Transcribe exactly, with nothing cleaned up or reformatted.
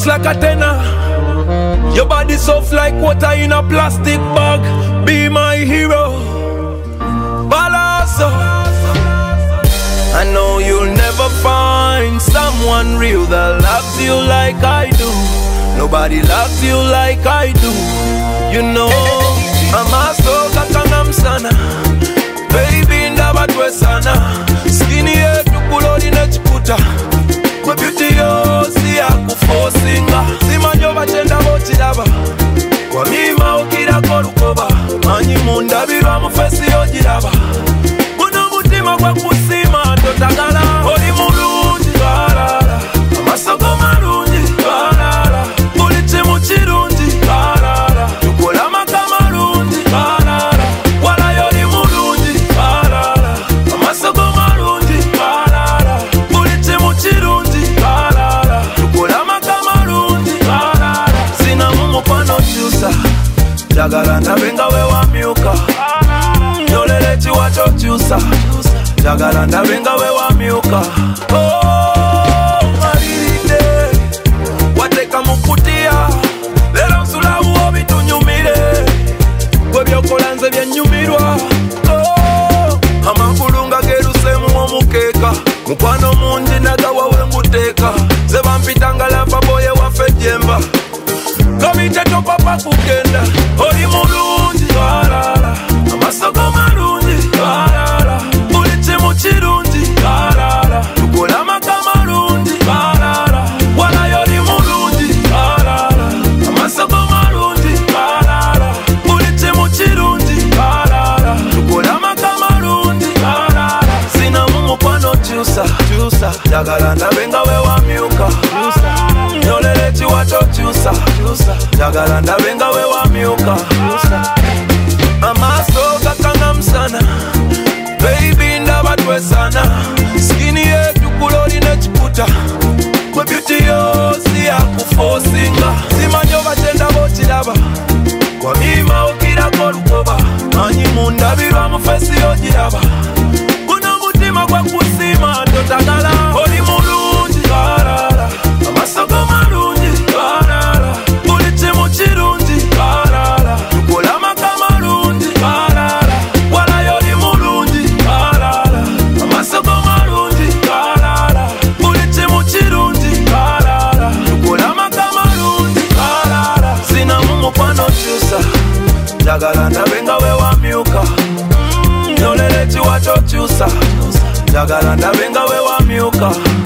bounce like a tenor. Your body soft like water in a plastic bag. Be my hero, Balaso. I know you'll never find someone real that loves you like I do. Nobody loves you like I do. You know, I'm a soka kanga msana. Baby ndaba twesana. Skinny head tukulodi nechikuta. Kwa beauty yo siya kufosinga. Sima nyoba chenda boti daba. Kwa mima ukira korukoba. Manyi mundabirwa mufesi yo jiraba. Kuno mutima kwa kusima totagala. Oli mulungi barara. Amasoko marungi barara. Ulichi muchirungi barara. Tukola makamarungi barara. Wala yoli mulungi barara. Amasoko marungi barara. Ulichi muchirungi barara. Tukola makamarungi barara. Sina mumu pano chusa. Jagala ndabenga we wamyuka. Nyolele chiwacho chusa. Jagala ndabenga we wamyuka. Oh, marinde wateka mukutia. Lero nsula uobi tunyumire. Webyokola nze byenyumirwa. Oh, amagulunga gerusemu omukeka. Mukwano mungi nagawa we nguteka. Ze bampitanga lava boye wafe jemba. Komite to papa kugenda. Oli mulungi barara. Amasoko marungi barara. Ulichi muchirungi barara. Tukola makamarungi barara. Wala yoli mulungi barara. Amasoko marungi barara. Ulichi muchirungi barara. Tukola makamarungi barara. Sina mumu pano chusa chusa. Jagala ndabenga we wamyuka. Nyolele chiwacho chusa chusa. Jagala ndabenga we wamyuka. Amasoka kanga msana. Baby ndaba twesana. Skinny head tukuloli nechikuta. Kwa beauty yo siya kufosinga. Sima nyoba chenda boti daba. Kwa mima ukira korukoba. Manyi mundabirwa mufesi yo jiraba. Kuno mutima kwa kusima totagala. Oli mulungi barara. Amasoko marungi barara. Ulichi muchirungi barara. Tukola makamarungi barara. Wala yoli mulungi barara. Amasoko marungi barara. Ulichi muchirungi barara. Tukola makamarungi barara. Sina mumu pano chusa. Jagala ndabenga we wamyuka. Nyolele chiwacho chusa. Jagala ndabenga we wamyuka.